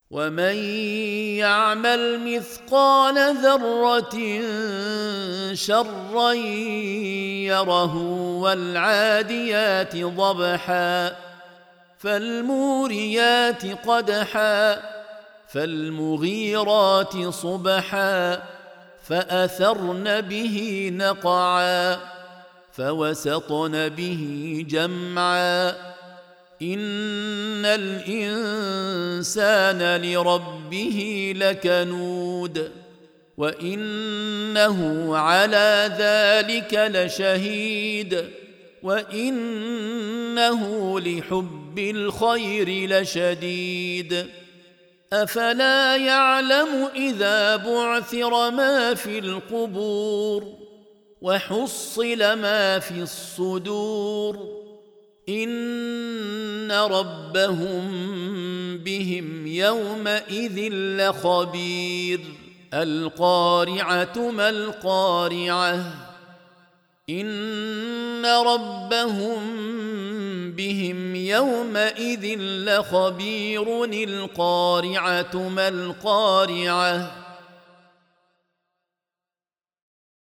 ومن يعمل مثقال ذرة شرا يره والعاديات ضبحا فالموريات قدحا فالمغيرات صبحا فأثرن به نقعا فوسطن به جمعا إن الإنسان لربه لكنود وإنه على ذلك لشهيد وإنه لحب الخير لشديد أفلا يعلم إذا بعثر ما في القبور وحصل ما في الصدور إن ربهم بهم يومئذ لخبير القارعة ما القارعة إن ربهم بهم يومئذ لخبير القارعة ما القارعة